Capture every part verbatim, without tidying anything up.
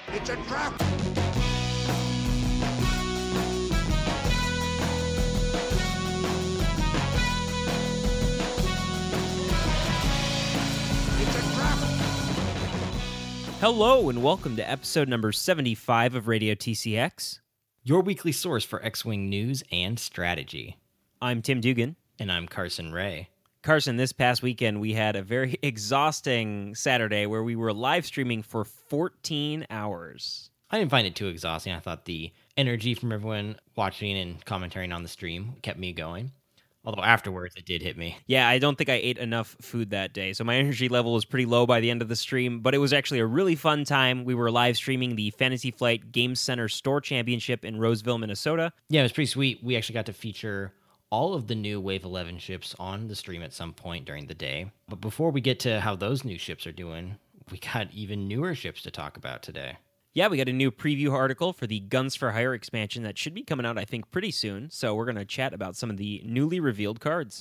It's a trap! Hello and welcome to episode number seventy-five of Radio T C X. Your weekly source for X-Wing news and strategy. I'm Tim Dugan. And I'm Carson Ray. Carson, this past weekend we had a very exhausting Saturday where we were live streaming for fourteen hours. I didn't find it too exhausting. I thought the energy from everyone watching and commentating on the stream kept me going. Although afterwards, it did hit me. Yeah, I don't think I ate enough food that day, so my energy level was pretty low by the end of the stream, but it was actually a really fun time. We were live streaming the Fantasy Flight Game Center Store Championship in Roseville, Minnesota. Yeah, it was pretty sweet. We actually got to feature all of the new Wave eleven ships on the stream at some point during the day. But before we get to how those new ships are doing, we got even newer ships to talk about today. Yeah, we got a new preview article for the Guns for Hire expansion that should be coming out, I think, pretty soon. So we're going to chat about some of the newly revealed cards.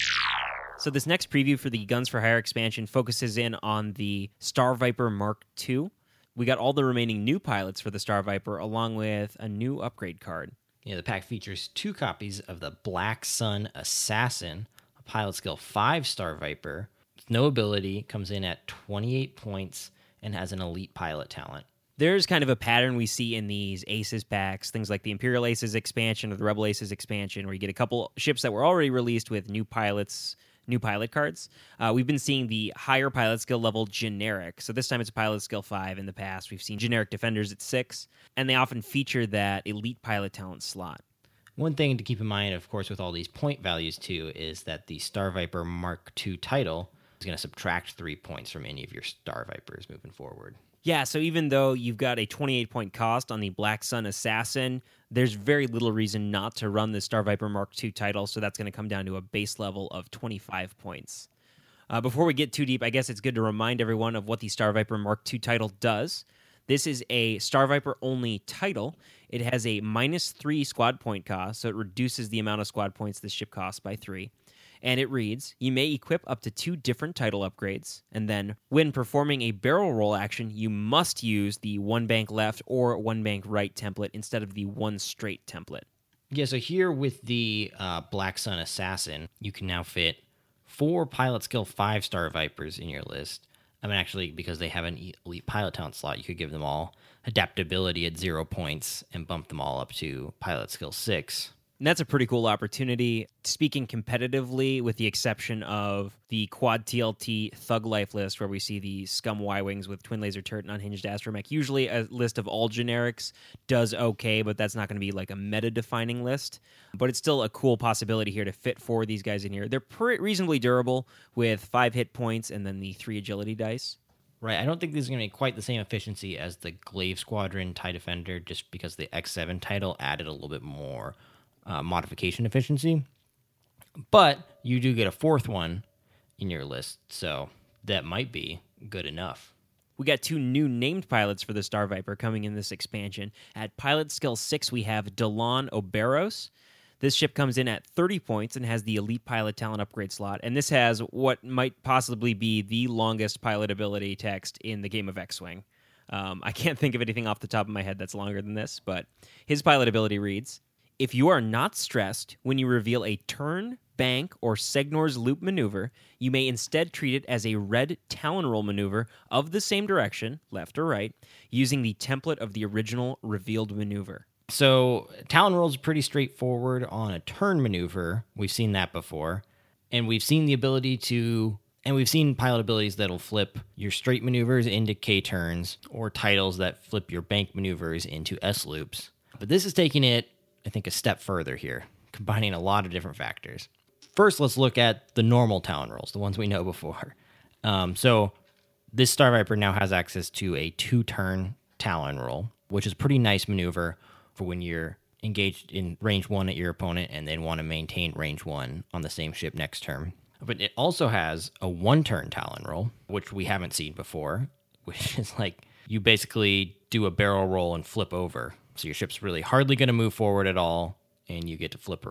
So this next preview for the Guns for Hire expansion focuses in on the Star Viper Mark two. We got all the remaining new pilots for the Star Viper, along with a new upgrade card. Yeah, the pack features two copies of the Black Sun Assassin, a pilot skill five Star Viper, with no ability, comes in at twenty-eight points, and has an elite pilot talent. There's kind of a pattern we see in these Aces packs, things like the Imperial Aces expansion or the Rebel Aces expansion, where you get a couple ships that were already released with new pilots, new pilot cards. Uh, we've been seeing the higher pilot skill level generic. So this time it's a pilot skill five. In the past, we've seen generic defenders at six, and they often feature that elite pilot talent slot. One thing to keep in mind, of course, with all these point values too, is that the Star Viper Mark two title is going to subtract three points from any of your Star Vipers moving forward. Yeah, so even though you've got a twenty-eight point cost on the Black Sun Assassin, there's very little reason not to run the Star Viper Mark two title, so that's going to come down to a base level of twenty-five points. Uh, before we get too deep, I guess it's good to remind everyone of what the Star Viper Mark two title does. This is a Star Viper-only title. It has a minus three squad point cost, so it reduces the amount of squad points this ship costs by three. And it reads, you may equip up to two different title upgrades, and then when performing a barrel roll action, you must use the one bank left or one bank right template instead of the one straight template. Yeah, so here with the uh, Black Sun Assassin, you can now fit four pilot skill five Star Vipers in your list. I mean, actually, because they have an elite pilot talent slot, you could give them all adaptability at zero points and bump them all up to pilot skill six. And that's a pretty cool opportunity. Speaking competitively, with the exception of the Quad T L T Thug Life list, where we see the Scum Y-Wings with Twin Laser Turret and Unhinged Astromech, usually a list of all generics does okay, but that's not going to be like a meta-defining list. But it's still a cool possibility here to fit four of these guys in here. They're pre- reasonably durable with five hit points and then the three agility dice. Right, I don't think this is going to be quite the same efficiency as the Glaive Squadron TIE Defender, just because the X seven title added a little bit more Uh, modification efficiency, but you do get a fourth one in your list, so that might be good enough. We got two new named pilots for the Star Viper coming in this expansion. At pilot skill six, we have Delon Oberos. This ship comes in at thirty points and has the elite pilot talent upgrade slot, and this has what might possibly be the longest pilot ability text in the game of X-Wing. Um, I can't think of anything off the top of my head that's longer than this, but his pilot ability reads, if you are not stressed when you reveal a turn, bank, or Segnor's loop maneuver, you may instead treat it as a red Talon roll maneuver of the same direction, left or right, using the template of the original revealed maneuver. So Talon rolls pretty straightforward on a turn maneuver. We've seen that before. And we've seen the ability to... And we've seen pilot abilities that'll flip your straight maneuvers into K-turns, or titles that flip your bank maneuvers into S-loops. But this is taking it, I think, a step further here, combining a lot of different factors. First, let's look at the normal Talon rolls, the ones we know before. Um, so this Star Viper now has access to a two-turn Talon roll, which is a pretty nice maneuver for when you're engaged in range one at your opponent and then want to maintain range one on the same ship next turn. But it also has a one-turn Talon roll, which we haven't seen before, which is like you basically do a barrel roll and flip over. So your ship's really hardly going to move forward at all, and you get to flip around.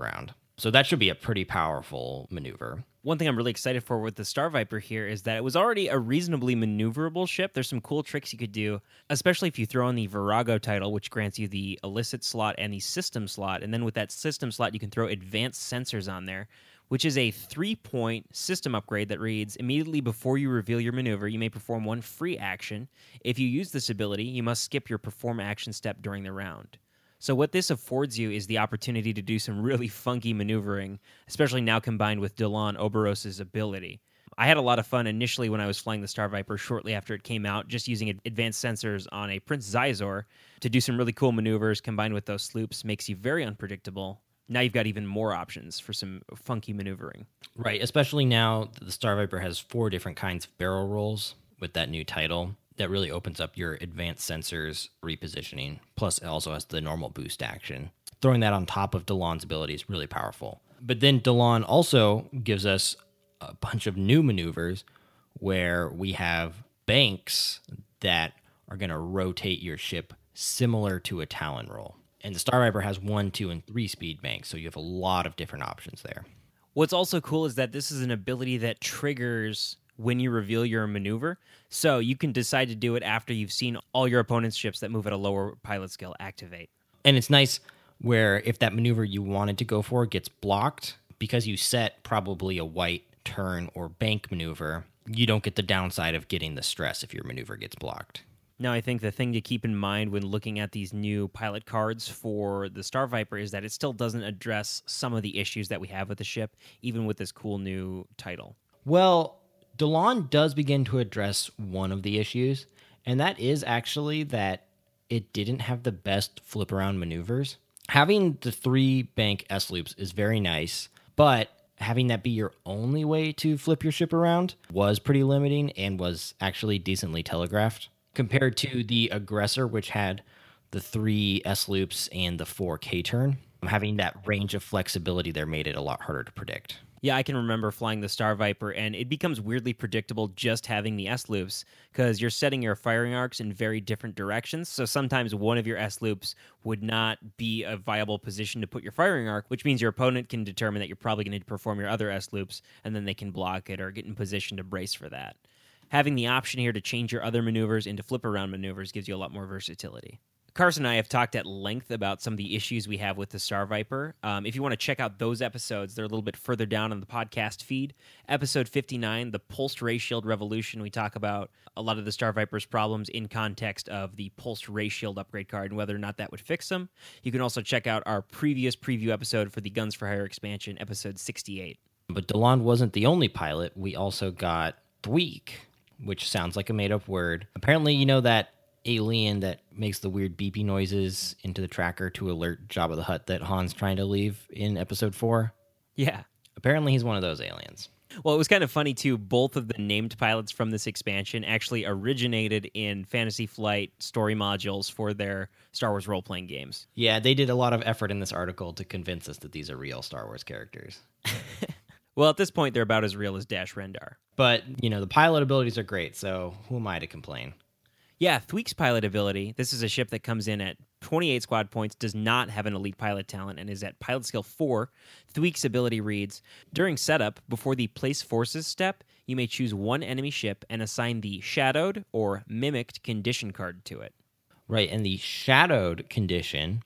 So that should be a pretty powerful maneuver. One thing I'm really excited for with the Star Viper here is that it was already a reasonably maneuverable ship. There's some cool tricks you could do, especially if you throw in the Virago title, which grants you the illicit slot and the system slot. And then with that system slot, you can throw advanced sensors on there, which is a three-point system upgrade that reads, immediately before you reveal your maneuver, you may perform one free action. If you use this ability, you must skip your perform action step during the round. So what this affords you is the opportunity to do some really funky maneuvering, especially now combined with Delon Oberos' ability. I had a lot of fun initially when I was flying the Star Viper shortly after it came out, just using advanced sensors on a Prince Zizor to do some really cool maneuvers combined with those sloops. Makes you very unpredictable. Now you've got even more options for some funky maneuvering. Right, especially now that the Star Viper has four different kinds of barrel rolls with that new title. That really opens up your advanced sensors repositioning. Plus, it also has the normal boost action. Throwing that on top of Delon's ability is really powerful. But then Delon also gives us a bunch of new maneuvers where we have banks that are going to rotate your ship similar to a Talon roll. And the Star Viper has one, two, and three speed banks, so you have a lot of different options there. What's also cool is that this is an ability that triggers when you reveal your maneuver. So you can decide to do it after you've seen all your opponent's ships that move at a lower pilot skill activate. And it's nice where if that maneuver you wanted to go for gets blocked, because you set probably a white turn or bank maneuver, you don't get the downside of getting the stress if your maneuver gets blocked. Now, I think the thing to keep in mind when looking at these new pilot cards for the Star Viper is that it still doesn't address some of the issues that we have with the ship, even with this cool new title. Well, Delon does begin to address one of the issues, and that is actually that it didn't have the best flip around maneuvers. Having the three bank S-loops is very nice, but having that be your only way to flip your ship around was pretty limiting and was actually decently telegraphed compared to the Aggressor, which had the three S-loops and the four K-turn. Having that range of flexibility there made it a lot harder to predict. Yeah, I can remember flying the Star Viper, and it becomes weirdly predictable just having the S-loops because you're setting your firing arcs in very different directions. So sometimes one of your S-loops would not be a viable position to put your firing arc, which means your opponent can determine that you're probably going to perform your other S-loops, and then they can block it or get in position to brace for that. Having the option here to change your other maneuvers into flip-around maneuvers gives you a lot more versatility. Carson and I have talked at length about some of the issues we have with the Star Viper. Um, if you want to check out those episodes, they're a little bit further down on the podcast feed. Episode fifty-nine, the Pulsed Ray Shield Revolution, we talk about a lot of the Star Viper's problems in context of the Pulsed Ray Shield upgrade card and whether or not that would fix them. You can also check out our previous preview episode for the Guns for Hire expansion, episode sixty-eight. But Delon wasn't the only pilot. We also got Thweek, which sounds like a made-up word. Apparently, you know that alien that makes the weird beepy noises into the tracker to alert Jabba the Hutt that Han's trying to leave in episode four? Yeah. Apparently he's one of those aliens. Well, it was kind of funny, too. Both of the named pilots from this expansion actually originated in Fantasy Flight story modules for their Star Wars role-playing games. Yeah, they did a lot of effort in this article to convince us that these are real Star Wars characters. Well, at this point, they're about as real as Dash Rendar. But, you know, the pilot abilities are great, so who am I to complain? Yeah, Thweek's pilot ability, this is a ship that comes in at twenty-eight squad points, does not have an elite pilot talent, and is at pilot skill four. Thweek's ability reads, during setup, before the place forces step, you may choose one enemy ship and assign the shadowed or mimicked condition card to it. Right, and the shadowed condition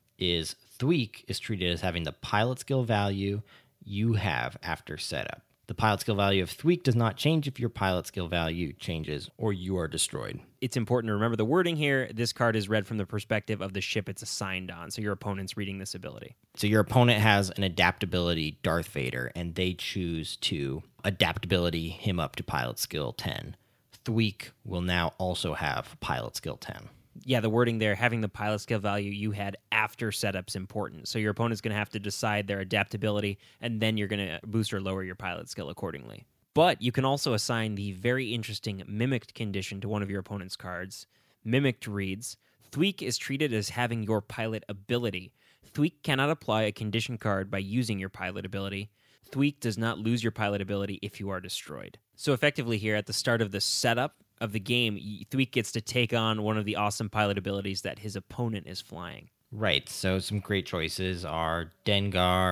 is Thweek is treated as having the pilot skill value you have after setup. The pilot skill value of Thweek does not change if your pilot skill value changes or you are destroyed. It's important to remember the wording here. This card is read from the perspective of the ship it's assigned on, so your opponent's reading this ability. So your opponent has an adaptability Darth Vader, and they choose to adaptability him up to pilot skill ten. Thweek will now also have pilot skill ten. Yeah, the wording there, having the pilot skill value you had after setup's important. So your opponent's going to have to decide their adaptability, and then you're going to boost or lower your pilot skill accordingly. But you can also assign the very interesting mimicked condition to one of your opponent's cards. Mimicked reads, Thweek is treated as having your pilot ability. Thweek cannot apply a condition card by using your pilot ability. Thweek does not lose your pilot ability if you are destroyed. So effectively here, at the start of the setup of the game, Thweek gets to take on one of the awesome pilot abilities that his opponent is flying. Right, so some great choices are Dengar,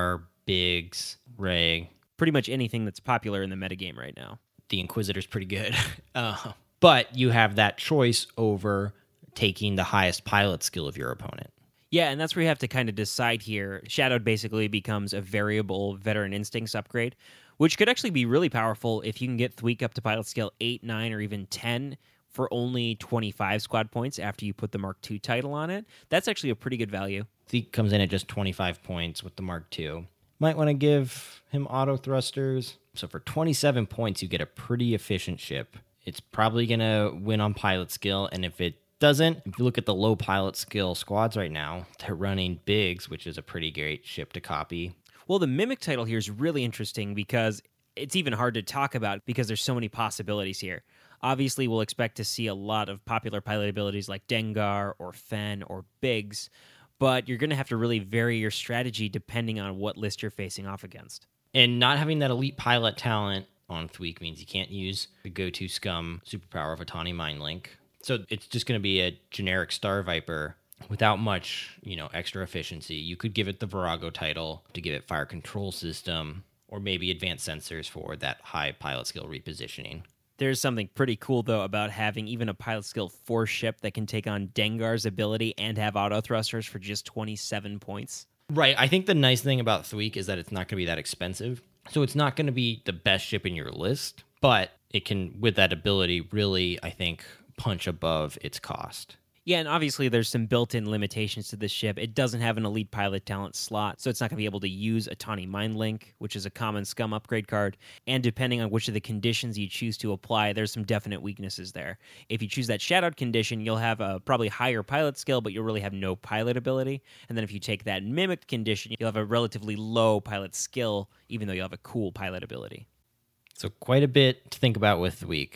Biggs, Ray. Pretty much anything that's popular in the metagame right now. The Inquisitor's pretty good. uh, but you have that choice over taking the highest pilot skill of your opponent. Yeah, and that's where you have to kind of decide here. Shadowed basically becomes a variable Veteran Instincts upgrade, which could actually be really powerful if you can get Thweek up to pilot skill eight, nine, or even ten for only twenty-five squad points after you put the Mark two title on it. That's actually a pretty good value. Thweek comes in at just twenty-five points with the Mark two. Might want to give him auto thrusters. So for twenty-seven points, you get a pretty efficient ship. It's probably going to win on pilot skill, and if it doesn't, if you look at the low pilot skill squads right now, they're running Biggs, which is a pretty great ship to copy. Well, the Mimic title here is really interesting because it's even hard to talk about because there's so many possibilities here. Obviously, we'll expect to see a lot of popular pilot abilities like Dengar or Fen or Biggs, but you're going to have to really vary your strategy depending on what list you're facing off against. And not having that elite pilot talent on Thweek means you can't use the go-to scum superpower of Atani Mind Link. So it's just going to be a generic Star Viper without much, you know, extra efficiency. You could give it the Virago title to give it fire control system, or maybe advanced sensors for that high pilot skill repositioning. There's something pretty cool, though, about having even a pilot skill four ship that can take on Dengar's ability and have auto thrusters for just twenty-seven points. Right. I think the nice thing about Thweek is that it's not going to be that expensive. So it's not going to be the best ship in your list, but it can, with that ability, really, I think, punch above its cost. Yeah, and obviously there's some built-in limitations to this ship. It doesn't have an elite pilot talent slot, so it's not going to be able to use Atani Mind Link, which is a common scum upgrade card. And depending on which of the conditions you choose to apply, there's some definite weaknesses there. If you choose that Shadowed condition, you'll have a probably higher pilot skill, but you'll really have no pilot ability. And then if you take that Mimicked condition, you'll have a relatively low pilot skill, even though you'll have a cool pilot ability. So quite a bit to think about with Thweek.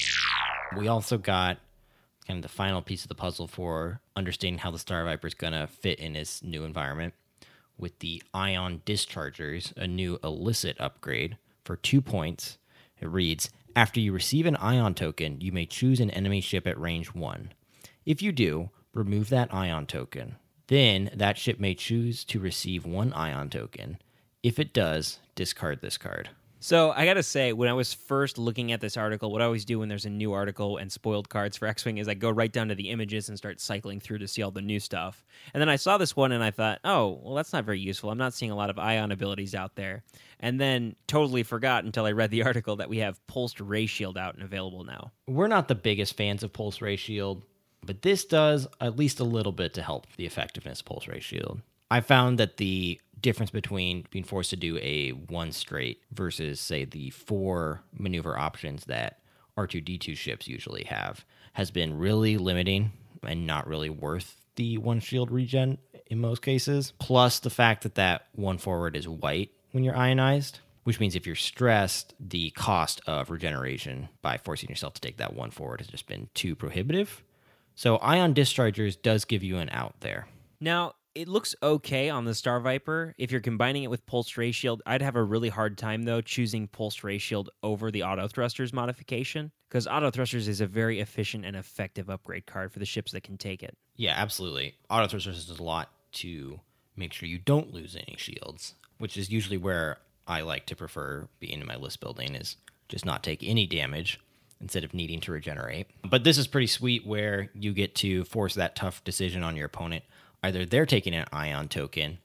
We also got kind of the final piece of the puzzle for understanding how the Star Viper is going to fit in its new environment with the Ion Dischargers, a new illicit upgrade for two points. It reads, after you receive an Ion token, you may choose an enemy ship at range one. If you do, remove that Ion token. Then that ship may choose to receive one Ion token. If it does, discard this card. So I got to say, when I was first looking at this article, what I always do when there's a new article and spoiled cards for X-Wing is I go right down to the images and start cycling through to see all the new stuff. And then I saw this one and I thought, oh, well, that's not very useful. I'm not seeing a lot of Ion abilities out there. And then totally forgot until I read the article that we have Pulsed Ray Shield out and available now. We're not the biggest fans of Pulse Ray Shield, but this does at least a little bit to help the effectiveness of Pulse Ray Shield. I found that the difference between being forced to do a one straight versus, say, the four maneuver options that R two D two ships usually have has been really limiting and not really worth the one shield regen in most cases. Plus the fact that that one forward is white when you're ionized, which means if you're stressed, the cost of regeneration by forcing yourself to take that one forward has just been too prohibitive. So Ion Dischargers does give you an out there. Now, it looks okay on the Star Viper. If you're combining it with Pulsed Ray Shield, I'd have a really hard time, though, choosing Pulsed Ray Shield over the Auto Thrusters modification, because Auto Thrusters is a very efficient and effective upgrade card for the ships that can take it. Yeah, absolutely. Auto Thrusters does a lot to make sure you don't lose any shields, which is usually where I like to prefer being in my list building, is just not take any damage instead of needing to regenerate. But this is pretty sweet where you get to force that tough decision on your opponent. Either they're taking an Ion token,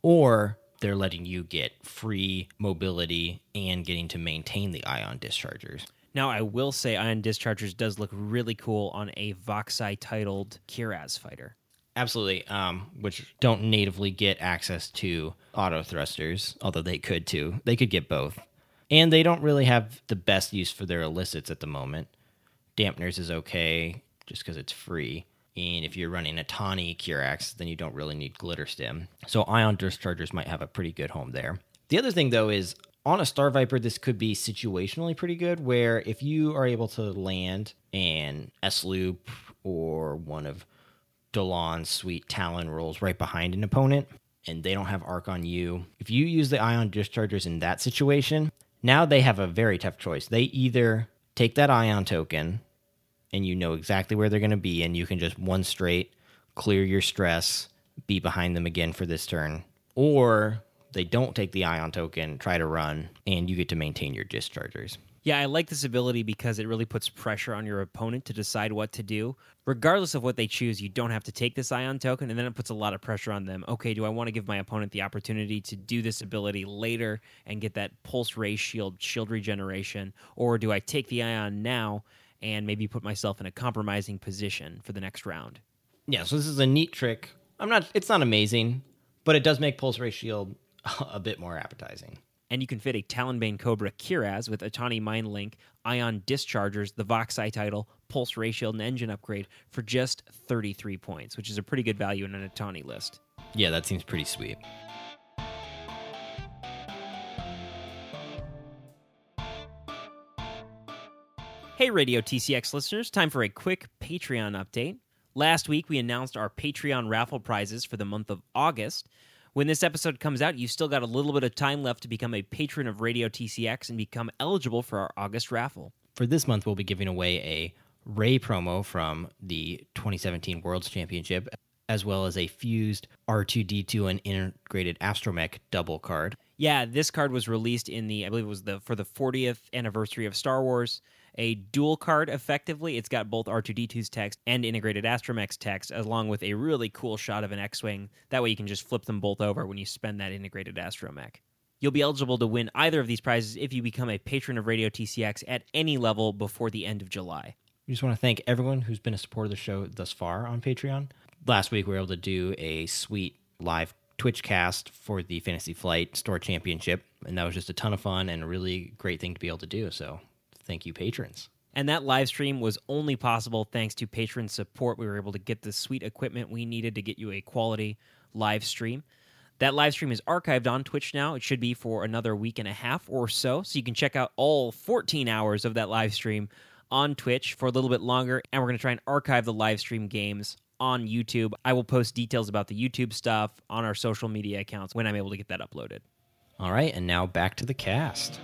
or they're letting you get free mobility and getting to maintain the Ion Dischargers. Now, I will say Ion Dischargers does look really cool on a Voxai-titled Kiraz fighter. Absolutely, um, which don't natively get access to auto thrusters, although they could too. They could get both. And they don't really have the best use for their illicits at the moment. Dampeners is okay, just because it's free. And if you're running a Tawny Kirax, then you don't really need Glitter Stim. So Ion Dischargers might have a pretty good home there. The other thing, though, is on a Star Viper, this could be situationally pretty good, where if you are able to land an S-Loop or one of Dolan's sweet Talon rolls right behind an opponent, and they don't have Arc on you, if you use the Ion Dischargers in that situation, now they have a very tough choice. They either take that Ion token, and you know exactly where they're going to be, and you can just one straight, clear your stress, be behind them again for this turn. Or They don't take the Ion token, try to run, and you get to maintain your dischargers. Yeah, I like this ability because it really puts pressure on your opponent to decide what to do. Regardless of what they choose, you don't have to take this Ion token, and then it puts a lot of pressure on them. Okay, do I want to give my opponent the opportunity to do this ability later and get that Pulse Ray Shield, shield regeneration, or do I take the Ion now and maybe put myself in a compromising position for the next round? Yeah, so this is a neat trick. I'm not. It's not amazing, but it does make Pulse Ray Shield a bit more appetizing. And you can fit a Talonbane Cobra Kiraz with Atani Mind Link, Ion Dischargers, the Voxai title, Pulse Ray Shield, and Engine Upgrade for just thirty-three points, which is a pretty good value in an Atani list. Yeah, that seems pretty sweet. Hey Radio T C X listeners, time for a quick Patreon update. Last week we announced our Patreon raffle prizes for the month of August. When this episode comes out, you've still got a little bit of time left to become a patron of Radio T C X and become eligible for our August raffle. For this month, we'll be giving away a Ray promo from the twenty seventeen Worlds Championship, as well as a fused R two D two and integrated Astromech double card. Yeah, this card was released in the, I believe it was the for the fortieth anniversary of Star Wars. A dual card, effectively. It's got both R two D two's text and integrated Astromech's text, along with a really cool shot of an X-Wing. That way you can just flip them both over when you spend that integrated Astromech. You'll be eligible to win either of these prizes if you become a patron of Radio T C X at any level before the end of July. We just want to thank everyone who's been a supporter of the show thus far on Patreon. Last week, we were able to do a sweet live Twitch cast for the Fantasy Flight Store Championship, and that was just a ton of fun and a really great thing to be able to do, so thank you, patrons. And that live stream was only possible thanks to patron support. We were able to get the sweet equipment we needed to get you a quality live stream. That live stream is archived on Twitch now. It should be for another week and a half or so, so you can check out all fourteen hours of that live stream on Twitch for a little bit longer, and we're going to try and archive the live stream games on YouTube. I will post details about the YouTube stuff on our social media accounts when I'm able to get that uploaded. All right, and now back to the cast.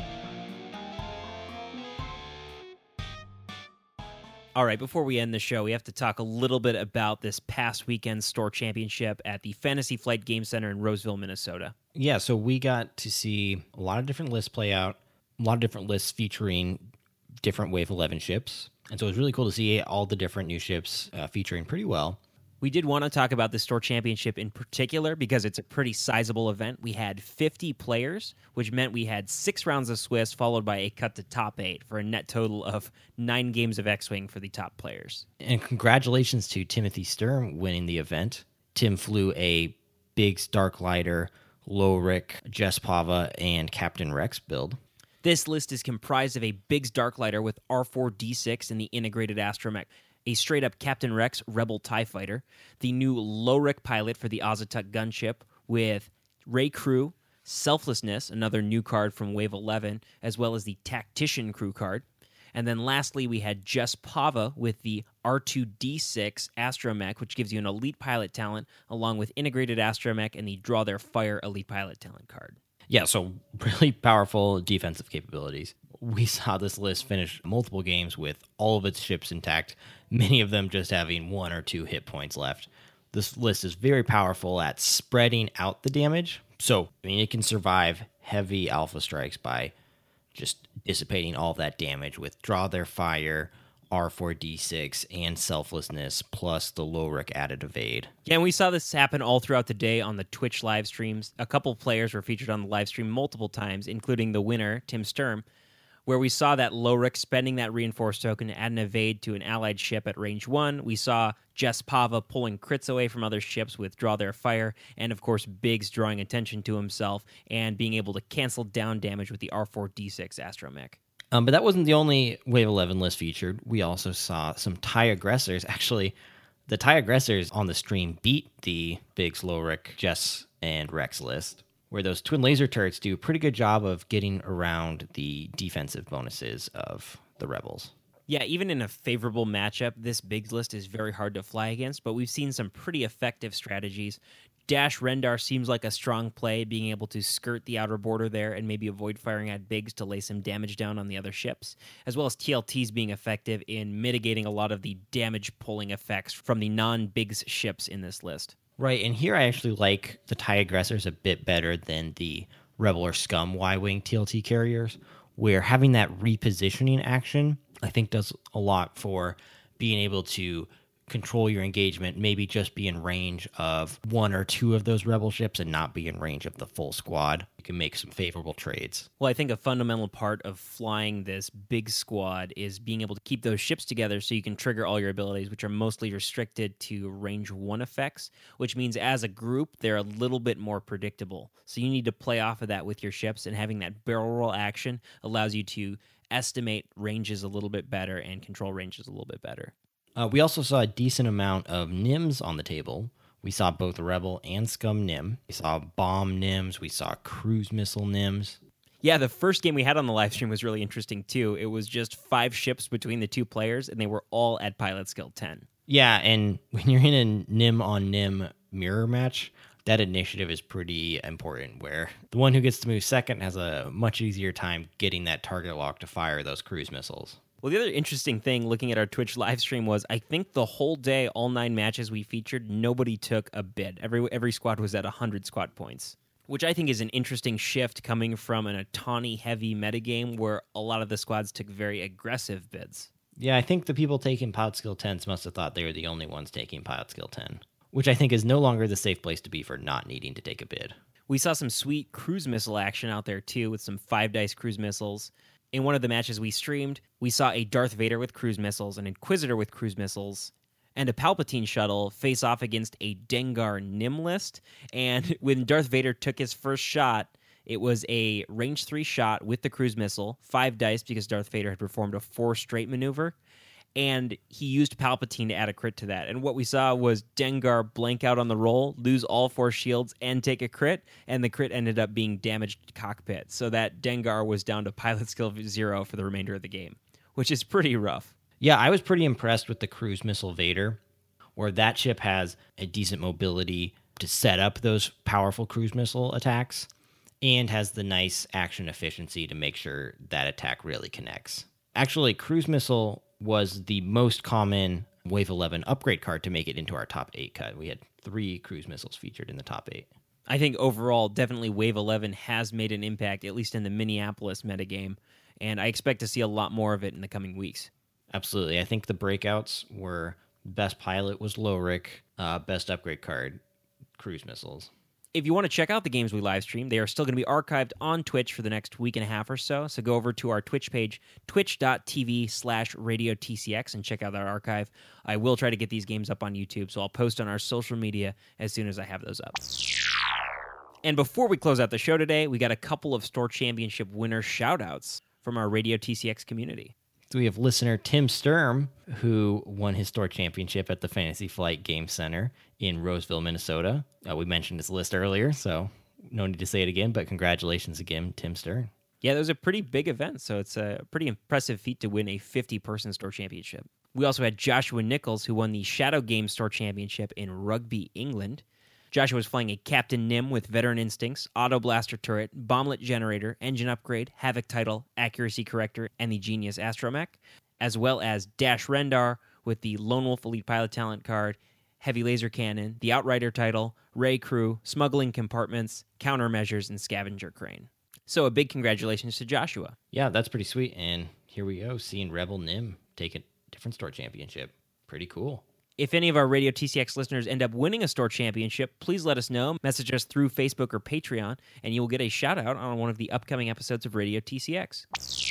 All right, before we end the show, we have to talk a little bit about this past weekend's store championship at the Fantasy Flight Game Center in Roseville, Minnesota. Yeah, so we got to see a lot of different lists play out, a lot of different lists featuring different Wave eleven ships. And so it was really cool to see all the different new ships uh, featuring pretty well. We did want to talk about the store championship in particular because it's a pretty sizable event. We had fifty players, which meant we had six rounds of Swiss followed by a cut to top eight for a net total of nine games of X-Wing for the top players. And congratulations to Timothy Sturm winning the event. Tim flew a Biggs Darklighter, Lowrick, Jess Pava, and Captain Rex build. This list is comprised of a Biggs Darklighter with R four D six and the integrated Astromech, a straight-up Captain Rex Rebel TIE Fighter, the new Lowrick pilot for the Azatuk gunship with Ray Crew, Selflessness, another new card from Wave eleven, as well as the Tactician Crew card. And then lastly, we had Jess Pava with the R two D six Astromech, which gives you an Elite Pilot talent, along with integrated Astromech and the Draw Their Fire Elite Pilot talent card. Yeah, so really powerful defensive capabilities. We saw this list finish multiple games with all of its ships intact, many of them just having one or two hit points left. This list is very powerful at spreading out the damage. So, I mean, it can survive heavy alpha strikes by just dissipating all of that damage with Draw Their Fire, R four D six, and Selflessness, plus the Lowrick added evade. Yeah, and we saw this happen all throughout the day on the Twitch live streams. A couple players were featured on the live stream multiple times, including the winner, Tim Sturm, where we saw that Lowrick spending that reinforced token to add an evade to an allied ship at range one. We saw Jess Pava pulling crits away from other ships with Draw Their Fire, and of course Biggs drawing attention to himself and being able to cancel down damage with the R four D six Astromech. Um, but that wasn't the only Wave eleven list featured. We also saw some TIE aggressors. Actually, the TIE aggressors on the stream beat the Biggs, Lowrick, Jess, and Rex list, where those twin laser turrets do a pretty good job of getting around the defensive bonuses of the Rebels. Yeah, even in a favorable matchup, this Biggs list is very hard to fly against, but we've seen some pretty effective strategies. Dash Rendar seems like a strong play, being able to skirt the outer border there and maybe avoid firing at Biggs to lay some damage down on the other ships, as well as T L Ts being effective in mitigating a lot of the damage-pulling effects from the non-Biggs ships in this list. Right, and here I actually like the TIE aggressors a bit better than the Rebel or Scum Y-Wing T L T carriers, where having that repositioning action, I think, does a lot for being able to control your engagement, maybe just be in range of one or two of those Rebel ships and not be in range of the full squad. You can make some favorable trades. Well, I think a fundamental part of flying this big squad is being able to keep those ships together so you can trigger all your abilities, which are mostly restricted to range one effects, which means as a group, they're a little bit more predictable. So you need to play off of that with your ships, and having that barrel roll action allows you to estimate ranges a little bit better and control ranges a little bit better. Uh, we also saw a decent amount of N I Ms on the table. We saw both Rebel and Scum N I M. We saw bomb N I Ms. We saw cruise missile N I Ms. Yeah, the first game we had on the live stream was really interesting, too. It was just five ships between the two players, and they were all at pilot skill ten. Yeah, and when you're in a N I M on N I M mirror match, that initiative is pretty important, where the one who gets to move second has a much easier time getting that target lock to fire those cruise missiles. Well, the other interesting thing looking at our Twitch live stream was I think the whole day, all nine matches we featured, nobody took a bid. Every every squad was at one hundred squad points, which I think is an interesting shift coming from an Otani-heavy metagame where a lot of the squads took very aggressive bids. Yeah, I think the people taking Pilot Skill tens must have thought they were the only ones taking Pilot Skill ten, which I think is no longer the safe place to be for not needing to take a bid. We saw some sweet cruise missile action out there, too, with some five-dice cruise missiles. In one of the matches we streamed, we saw a Darth Vader with cruise missiles, an Inquisitor with cruise missiles, and a Palpatine shuttle face off against a Dengar N I M list. And when Darth Vader took his first shot, it was a range three shot with the cruise missile, five dice because Darth Vader had performed a four straight maneuver, and he used Palpatine to add a crit to that. And what we saw was Dengar blank out on the roll, lose all four shields, and take a crit, and the crit ended up being damaged cockpit, so that Dengar was down to pilot skill zero for the remainder of the game, which is pretty rough. Yeah, I was pretty impressed with the cruise missile Vader, where that ship has a decent mobility to set up those powerful cruise missile attacks, and has the nice action efficiency to make sure that attack really connects. Actually, cruise missile was the most common Wave eleven upgrade card to make it into our top eight cut. We had three cruise missiles featured in the top eight. I think overall, definitely Wave eleven has made an impact, at least in the Minneapolis metagame, and I expect to see a lot more of it in the coming weeks. Absolutely. I think the breakouts were best pilot was Lowrick, uh, best upgrade card, cruise missiles. If you want to check out the games we live stream, they are still going to be archived on Twitch for the next week and a half or so. So go over to our Twitch page, twitch.tv slash radio TCX, and check out our archive. I will try to get these games up on YouTube, so I'll post on our social media as soon as I have those up. And before we close out the show today, we got a couple of Store Championship winner shout-outs from our Radio T C X community. So we have listener Tim Sturm, who won his Store Championship at the Fantasy Flight Game Center in Roseville, Minnesota. Uh, we mentioned his list earlier, so no need to say it again, but congratulations again, Tim Sturm. Yeah, that was a pretty big event, so it's a pretty impressive feat to win a fifty-person Store Championship. We also had Joshua Nichols, who won the Shadow Game Store Championship in Rugby, England. Joshua was flying a Captain Nim with Veteran Instincts, Auto Blaster Turret, Bomblet Generator, Engine Upgrade, Havoc Title, Accuracy Corrector, and the Genius Astromech, as well as Dash Rendar with the Lone Wolf Elite Pilot Talent card, Heavy Laser Cannon, the Outrider Title, Ray Crew, Smuggling Compartments, Countermeasures, and Scavenger Crane. So a big congratulations to Joshua. Yeah, that's pretty sweet. And here we go, seeing Rebel Nim take a different Store Championship. Pretty cool. If any of our Radio T C X listeners end up winning a Store Championship, please let us know. Message us through Facebook or Patreon, and you will get a shout-out on one of the upcoming episodes of Radio T C X.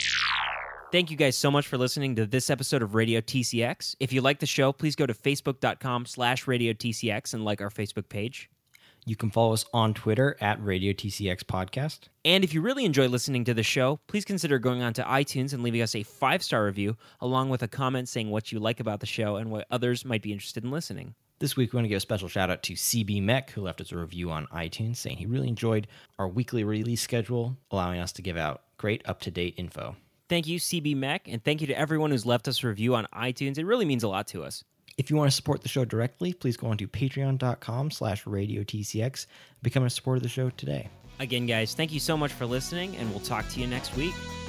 Thank you guys so much for listening to this episode of Radio T C X. If you like the show, please go to facebook.com slash Radio TCX and like our Facebook page. You can follow us on Twitter at Radio T C X Podcast. And if you really enjoy listening to the show, please consider going on to iTunes and leaving us a five-star review, along with a comment saying what you like about the show and what others might be interested in listening. This week, we want to give a special shout-out to C B Mech, who left us a review on iTunes, saying he really enjoyed our weekly release schedule, allowing us to give out great up-to-date info. Thank you, C B Mech, and thank you to everyone who's left us a review on iTunes. It really means a lot to us. If you want to support the show directly, please go on to patreon.com slash Radio TCX and become a supporter of the show today. Again, guys, thank you so much for listening, and we'll talk to you next week.